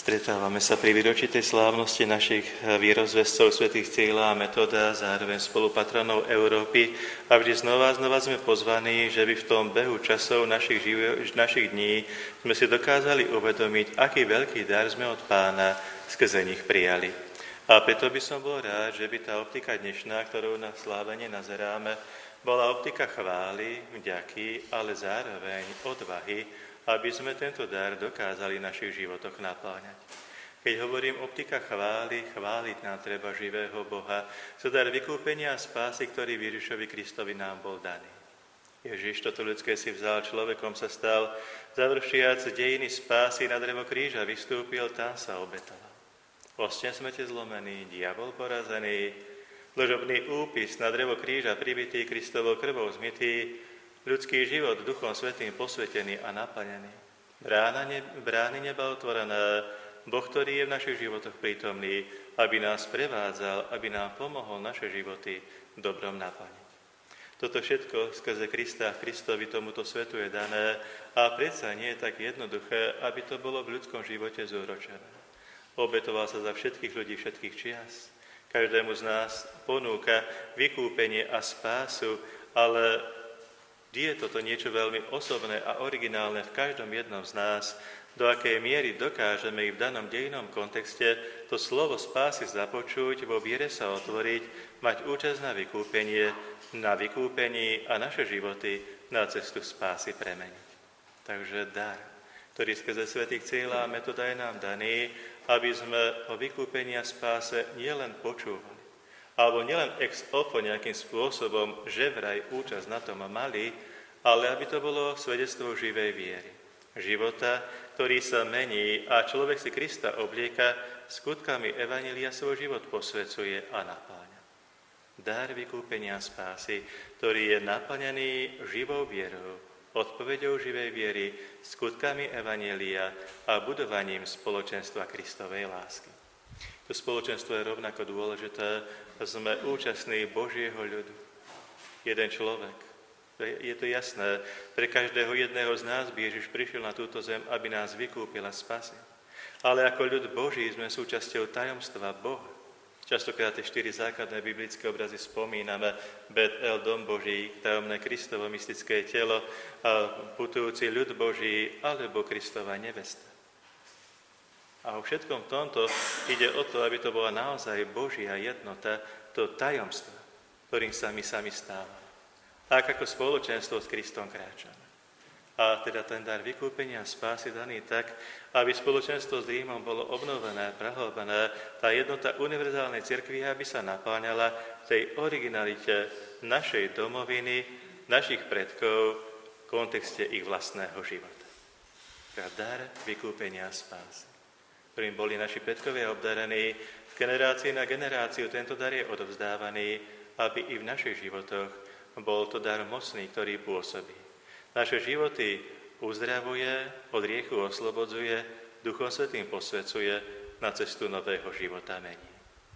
Stretávame sa pri výročí tej slávnosti našich vierozvescov svätých Cyrila a Metoda, zároveň spolupatronov Európy. A vždy znova sme pozvaní, že by v tom behu časov našich dní sme si dokázali uvedomiť, aký veľký dar sme od Pána skrze nich prijali. A preto by som bol rád, že by tá optika dnešná, ktorú na slávenie nazeráme, bola optika chvály, vďaky, ale zároveň odvahy, aby sme tento dar dokázali v našich životoch napĺňať. Keď hovorím optika chvály, chváliť nám treba živého Boha, za dar vykúpenia a spásy, ktorý Ježišovi Kristovi nám bol daný. Ježiš toto ľudské si vzal, človekom sa stal, završiac dejiny spásy na drevo kríža vystúpil, tam sa obetoval. Vlastne smrte zlomený, diabol porazený, dlžobný úpis na drevo kríža pribitý Kristovou krvou zmytý, ľudský život Duchom Svätým posvetený a naplnený. Brány neba otvorené, Boh, ktorý je v našich životoch prítomný, aby nás prevádzal, aby nám pomohol naše životy dobrom naplniť. Toto všetko skrze Krista a Kristovi tomuto svetu je dané a predsa nie je tak jednoduché, aby to bolo v ľudskom živote zúročené. Obetoval sa za všetkých ľudí všetkých čias. Každému z nás ponúka vykúpenie a spásu, ale je toto niečo veľmi osobné a originálne v každom jednom z nás, do akej miery dokážeme i v danom dejinnom kontexte to slovo spásy započuť, vo viere sa otvoriť, mať účasť na vykúpení a naše životy na cestu spásy premeniť. Takže dar, ktorý skrze svätých Cyrila a Metoda je nám daný, aby sme o vykúpení a spáse nielen počúvali, alebo nielen ex ofo nejakým spôsobom, že vraj účasť na tom mali, ale aby to bolo svedectvo živej viery. Života, ktorý sa mení a človek si Krista oblieka, skutkami evanjelia svoj život posvecuje a napáňa. Dar vykúpenia spásy, ktorý je naplnený živou vierou, odpoveďou živej viery, skutkami evanjelia a budovaním spoločenstva Kristovej lásky. To spoločenstvo je rovnako dôležité. Sme účastní Božieho ľudu. Jeden človek. Je to jasné. Pre každého jedného z nás by Ježiš prišiel na túto zem, aby nás vykúpil a spasil. Ale ako ľud Boží sme súčasťou tajomstva Boha. Častokrát tie 4 základné biblické obrazy spomíname. Bet-El, dom Boží, tajomné Kristovo mystické telo, putujúci ľud Boží alebo Kristova nevesta. A o všetkom tomto ide o to, aby to bola naozaj Božia jednota, to tajomstvo, ktorým sa my sami stávame. Tak ako spoločenstvo s Kristom kráčame. A teda ten dar vykúpenia a spásy daný tak, aby spoločenstvo s Rímom bolo obnovené, prehlbené, tá jednota univerzálnej cirkvi, aby sa napáňala v tej originalite našej domoviny, našich predkov, v kontexte ich vlastného života. Teda dar vykúpenia a spásy, ktorým boli naši predkovia obdarení, z generácie na generáciu tento dar je odovzdávaný, aby i v našich životoch bol to dar mocný, ktorý pôsobí. Naše životy uzdravuje, od hriechu oslobodzuje, Duchom Svätým posvecuje, na cestu nového života mení.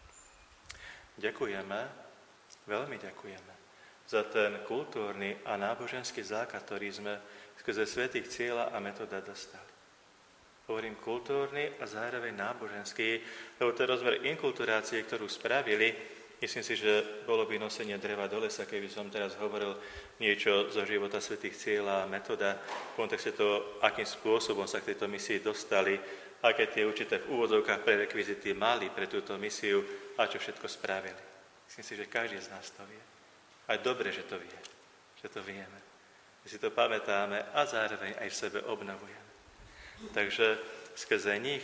Ďakujeme, veľmi ďakujeme za ten kultúrny a náboženský základ, ktorý sme skrze svätých Cyrila a Metoda dostali. Hovorím kultúrny a zároveň náboženský, lebo ten rozmer inkulturácie, ktorú spravili, myslím si, že bolo by nosenie dreva do lesa, keby som teraz hovoril niečo zo života svätých Cyrila a Metoda v kontexte toho, akým spôsobom sa k tejto misii dostali, aké tie určité v úvodzovkách prerekvizity mali pre túto misiu a čo všetko spravili. Myslím si, že každý z nás to vie. A dobre, že to vie, že to vieme. Že si to pamätáme a zároveň aj v sebe obnovujeme. Takže skrze nich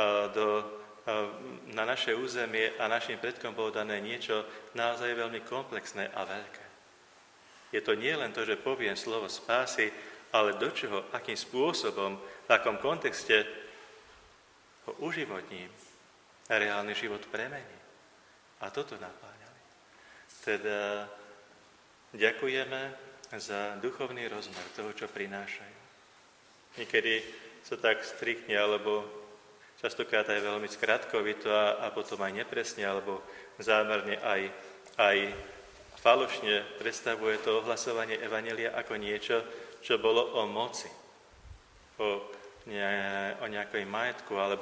na naše územie a našim predkom bolo dané niečo naozaj veľmi komplexné a veľké. Je to nie len to, že poviem slovo spásy, ale do čoho, akým spôsobom, v akom kontexte ho uživotním a reálny život premení. A toto napáňali. Teda ďakujeme za duchovný rozmer toho, čo prinášajú. Niekedy sa tak striktne, alebo častokrát aj veľmi skratkovito a potom aj nepresne, alebo zámerne aj falošne predstavuje to ohlasovanie evanjelia ako niečo, čo bolo o moci, o nejakej majetku, alebo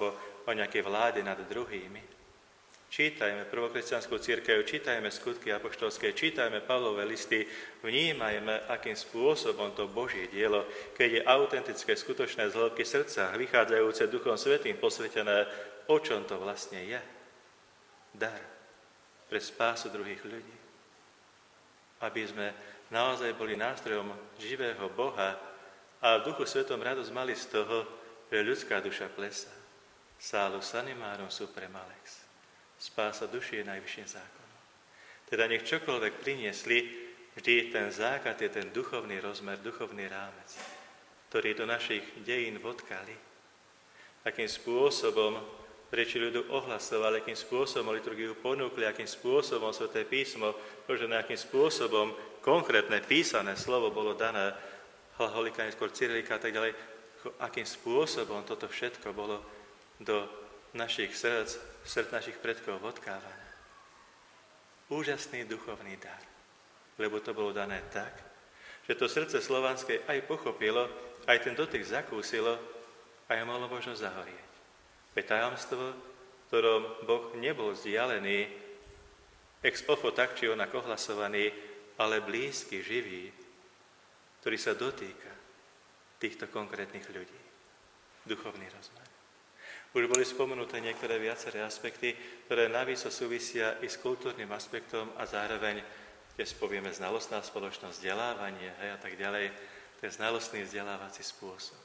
o nejakej vláde nad druhými. Čítajme prvokresťanskú cirkev, čítajme skutky apoštolské, čítajme Pavlové listy, vnímajme, akým spôsobom to Božie dielo, keď je autentické, skutočné z hĺbky srdca, vychádzajúce Duchom Svätým posvetené, o čom to vlastne je. Dar pre spásu druhých ľudí. Aby sme naozaj boli nástrojom živého Boha a v Duchu Svetom radosť mali z toho, že ľudská duša klesá. Salus animarum suprema lex. Spása duši je najvyšším zákonom. Teda nech čokoľvek priniesli, vždy ten základ je ten duchovný rozmer, duchovný rámec, ktorý do našich dejín vodkali. Akým spôsobom reči ľudu ohlasovali, akým spôsobom liturgiu ponúkli, akým spôsobom Sväté písmo, možno akým spôsobom konkrétne písané slovo bolo dané, hlaholika, neskôr cyrilika a tak ďalej, akým spôsobom toto všetko bolo do našich srdc našich predkov odkávané. Úžasný duchovný dar, lebo to bolo dané tak, že to srdce slovanské aj pochopilo, aj ten dotyk zakúsilo, aj mohlo možno zahorieť. Veď tajomstvo, v ktorom Boh nebol vzdialený, ex ofo tak či onak ohlasovaný, ale blízky, živý, ktorý sa dotýka týchto konkrétnych ľudí. Duchovný rozmer. Už boli spomenuté niektoré viaceré aspekty, ktoré navyše súvisia i s kultúrnym aspektom a zároveň, keď povieme znalostná spoločnosť, vzdelávanie a tak ďalej, to je znalostný vzdelávací spôsob.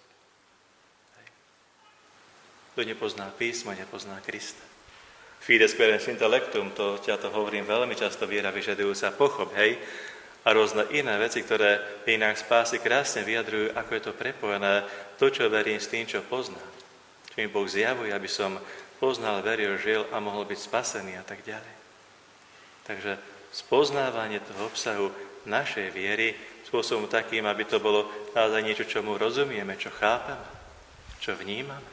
Kto nepozná písmo, nepozná Krista. Fides querens intellectum, to hovorím veľmi často, viera vyžadujúca pochop, hej, a rôzne iné veci, ktoré inak spásy krásne vyjadrujú, ako je to prepojené, to, čo verím, s tým, čo poznám. Čo mi Boh zjavuje, aby som poznal, veril, žil a mohol byť spasený a tak ďalej. Takže spoznávanie toho obsahu našej viery spôsobom takým, aby to bolo naozaj niečo, čomu rozumieme, čo chápeme, čo vnímame.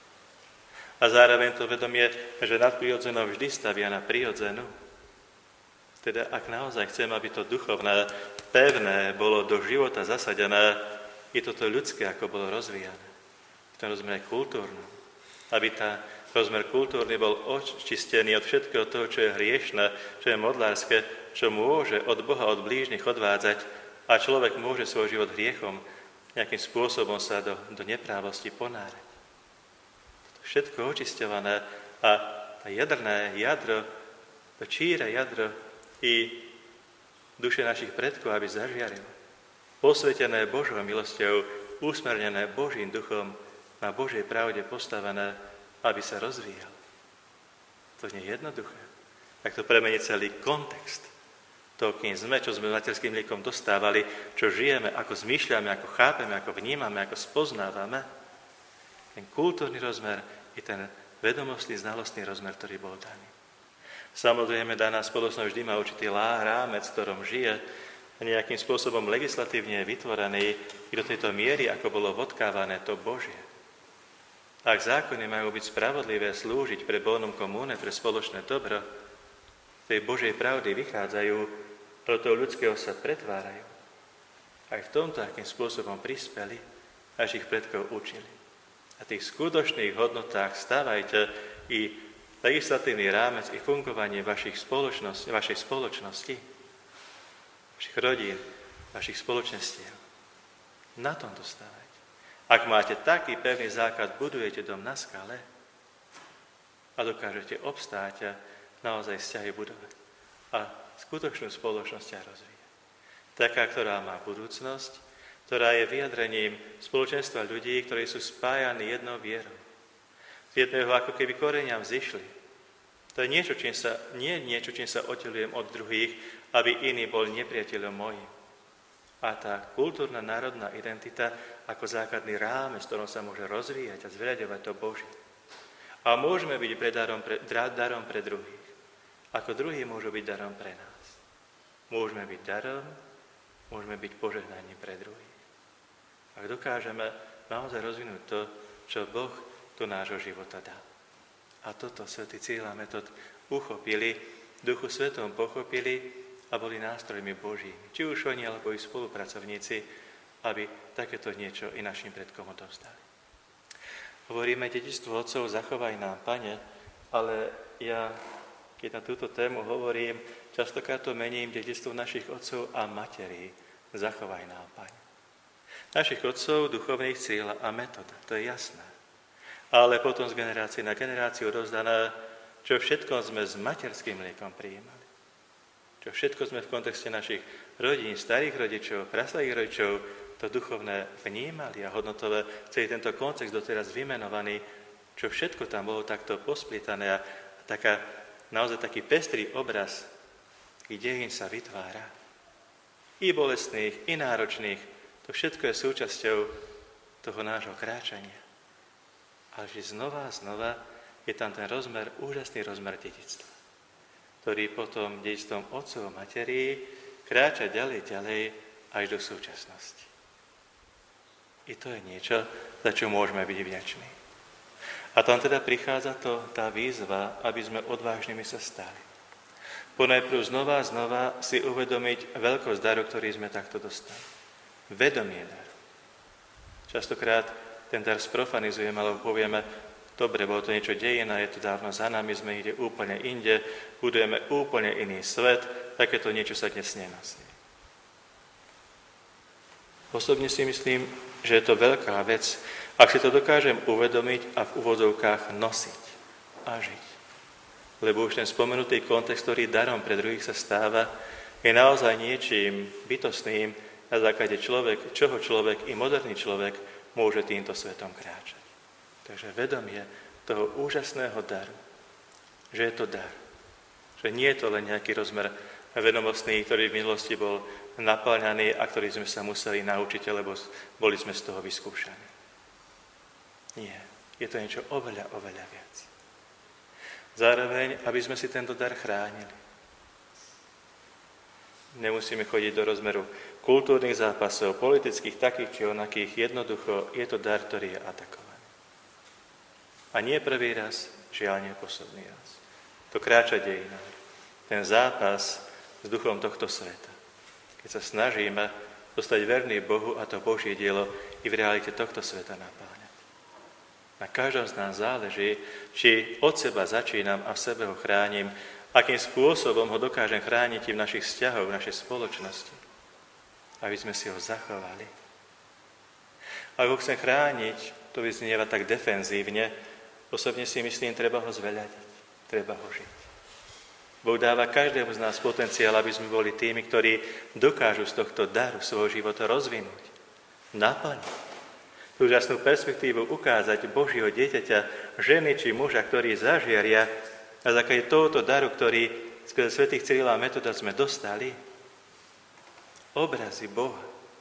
A zároveň to vedomie, že nadprirodzenou vždy stavia na prirodzenú. Teda ak naozaj chcem, aby to duchovné, pevné bolo do života zasadené, je toto ľudské, ako bolo rozvíjané. V tom rozmere kultúrnom. Aby tá rozmer kultúrny bol očistený od všetkého toho, čo je hriešne, čo je modlárske, čo môže od Boha, od blížnych odvádzať a človek môže svoj život hriechom nejakým spôsobom sa do neprávosti ponárať. Všetko očisťované a tá jadrné jadro, to číre jadro i duše našich predkov, aby zažiarilo. Posvetené Božou milosťou, usmernené Božím duchom, na Božej pravde postavené, aby sa rozvíjal. To nie je jednoduché. Tak to premení celý kontext toho, kým sme, čo sme materským mliekom dostávali, čo žijeme, ako zmýšľame, ako chápeme, ako vnímame, ako spoznávame. Ten kultúrny rozmer i ten vedomostný, znalostný rozmer, ktorý bol daný. Samozrejme, daná spoločnosť vždy má určitý rámec, v ktorom žije, a nejakým spôsobom legislatívne je vytvorený i do tejto miery, ako bolo vodkávané to Božie. Ak zákony majú byť spravodlivé, slúžiť pre bonum comune, pre spoločné dobro, tej Božej pravdy vychádzajú, do toho ľudského sa pretvárajú. Aj v tomto, akým spôsobom prispeli, našich predkov učili. A tých skutočných hodnotách stávajte i legislatívny rámec, i fungovanie vašej spoločnosti, vašich rodín, vašich spoločenstiev. Na tom dostávajte. Ak máte taký pevný základ, budujete dom na skale a dokážete obstáť a naozaj vzťahy budovať. A skutočnú spoločnosť a rozvíjať. Taká, ktorá má budúcnosť, ktorá je vyjadrením spoločenstva ľudí, ktorí sú spájani jednou vierou. Z jedného ako keby koreňam zišli. To je niečo, čím sa oddelujem od druhých, aby iný bol nepriateľom mojím. A tá kultúrna národná identita ako základný rámec, v ktorom sa môže rozvíjať a zveľaďovať to Božie. A môžeme byť darom pre druhých, ako druhí môžu byť darom pre nás. Môžeme byť darom, môžeme byť požehnaním pre druhých. Ak dokážeme naozaj rozvinúť to, čo Boh do nášho života dal. A toto svätý Cyril a Metod uchopili, v Duchu Svetom pochopili, a boli nástrojmi Božími, či už oni, alebo ich spolupracovníci, aby takéto niečo i našim predkom odovzdali. Hovoríme dedičstvo otcov, zachovaj nám, Pane, ale ja, keď na túto tému hovorím, častokrát to mením dedičstvo našich otcov a materí. Zachovaj nám, Pane. Našich otcov, duchovných cieľ a metód, to je jasné. Ale potom z generácie na generáciu rozdané, čo všetko sme s materským mliekom prijímali. Čo všetko sme v kontexte našich rodín, starých rodičov, prastarých rodičov, to duchovné vnímali a hodnotové, celý tento kontext doteraz vymenovaný, čo všetko tam bolo takto posplietané a naozaj taký pestrý obraz ich dejín sa vytvára. I bolestných, i náročných, to všetko je súčasťou toho nášho kráčania. Ale že znova a znova je tam ten rozmer, úžasný rozmer dedičstva, ktorý potom dedičstvom otcov a materí kráča ďalej až do súčasnosti. I to je niečo, za čo môžeme byť vďační. A tam teda prichádza tá výzva, aby sme odvážnymi sa stali. Ponajprv znova a znova si uvedomiť veľkosť daru, ktorý sme takto dostali. Vedomie dar. Častokrát ten dar sprofanizujeme, alebo povieme, dobre, bolo to niečo dejina, je to dávno za nami, sme ide úplne inde, budujeme úplne iný svet, takéto niečo sa dnes nenosí. Osobne si myslím, že je to veľká vec, ak si to dokážem uvedomiť a v úvodzovkách nosiť a žiť. Lebo už ten spomenutý kontext, ktorý darom pre druhých sa stáva, je naozaj niečím bytostným, na základe čoho človek i moderný človek môže týmto svetom kráčať. Takže vedomie toho úžasného daru, že je to dar, že nie je to len nejaký rozmer vedomostný, ktorý v minulosti bol naplňaný a ktorý sme sa museli naučiť, lebo boli sme z toho vyskúšaní. Nie, je to niečo oveľa, oveľa viac. Zároveň, aby sme si tento dar chránili. Nemusíme chodiť do rozmeru kultúrnych zápasov, politických, takých či onakých. Jednoducho je to dar, ktorý je atakovaný. A nie prvý raz, žiaľ nie posledný raz. To kráča dejinami. Ten zápas s duchom tohto sveta. Keď sa snažíme zostať verný Bohu a to Božie dielo i v realite tohto sveta napáňať. Na každom z nás záleží, či od seba začínam a v sebe ho chránim, akým spôsobom ho dokážem chrániť i v našich vzťahoch, v našej spoločnosti, aby sme si ho zachovali. Ak ho chcem chrániť, to vyznieva tak defenzívne, osobne si myslím, treba ho zveľadiť, treba ho žiť. Boh dáva každému z nás potenciál, aby sme boli tými, ktorí dokážu z tohto daru svojho života rozvinúť, naplniť. Tú úžasnú perspektívu ukázať Božieho dieťaťa, ženy či muža, ktorí zažiaria na základe tohoto daru, ktorý skrze svätých Cyrila a Metoda sme dostali, obrazy Boha,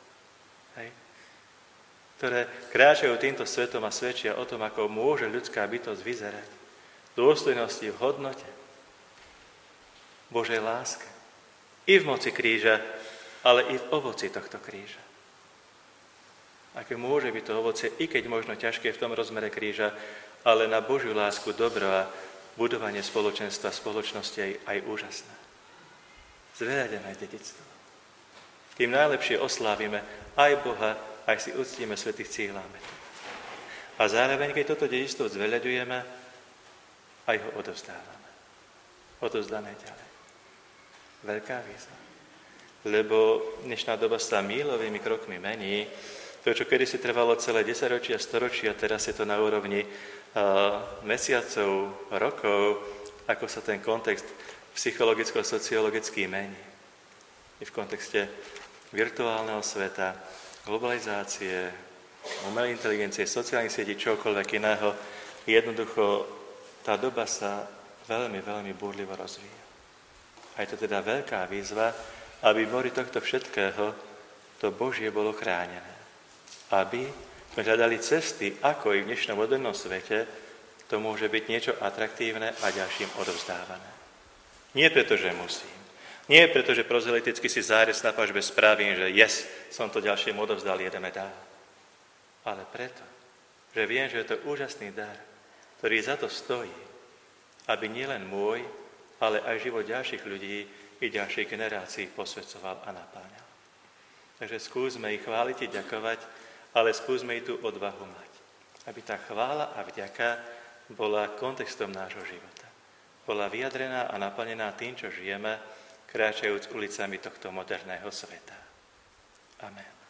ktoré kráčajú týmto svetom a svedčia o tom, ako môže ľudská bytosť vyzerať. Dôstojnosti v hodnote, Božej láske. I v moci kríža, ale i v ovoci tohto kríža. Aké môže byť to ovocie, i keď možno ťažké v tom rozmere kríža, ale na Božiu lásku, dobro a budovanie spoločenstva, spoločnosti aj úžasné. Zveľadené dedičstvo. Tým najlepšie oslávime aj Boha, aj si uctíme svätých Cyrila a Metoda. A zároveň, keď toto dedičstvo zveľaďujeme, aj ho odovzdávame. Odovzdáme ďalej. Veľká výzva. Lebo dnešná doba sa míľovými krokmi mení. To, čo kedysi trvalo celé 10 ročia, storočia, teraz je to na úrovni mesiacov, rokov, ako sa ten kontext psychologicko-sociologický mení. I v kontexte virtuálneho sveta, globalizácie, umelej inteligencie, sociálnych sietí, čokoľvek iného. Jednoducho tá doba sa veľmi, veľmi búrlivo rozvíja. A je to teda veľká výzva, aby mori tohto všetkého to Božie bolo chránené. Aby sme hľadali cesty, ako i v dnešnom modernom svete, to môže byť niečo atraktívne a ďalším odovzdávané. Nie preto, že musím. Nie preto, že prozeliticky si zárez na pažbe spravím, že som to ďalším odovzdal, jedeme dál. Ale preto, že viem, že je to úžasný dar, ktorý za to stojí, aby nielen môj, ale aj život ďalších ľudí i ďalších generácií posvedcoval a napáňal. Takže skúsme ich chváliť i ďakovať, ale skúsme i tú odvahu mať. aby tá chvála a vďaka bola kontextom nášho života. Bola vyjadrená a naplnená tým, čo žijeme, kráčajúc ulicami tohto moderného sveta. Amen.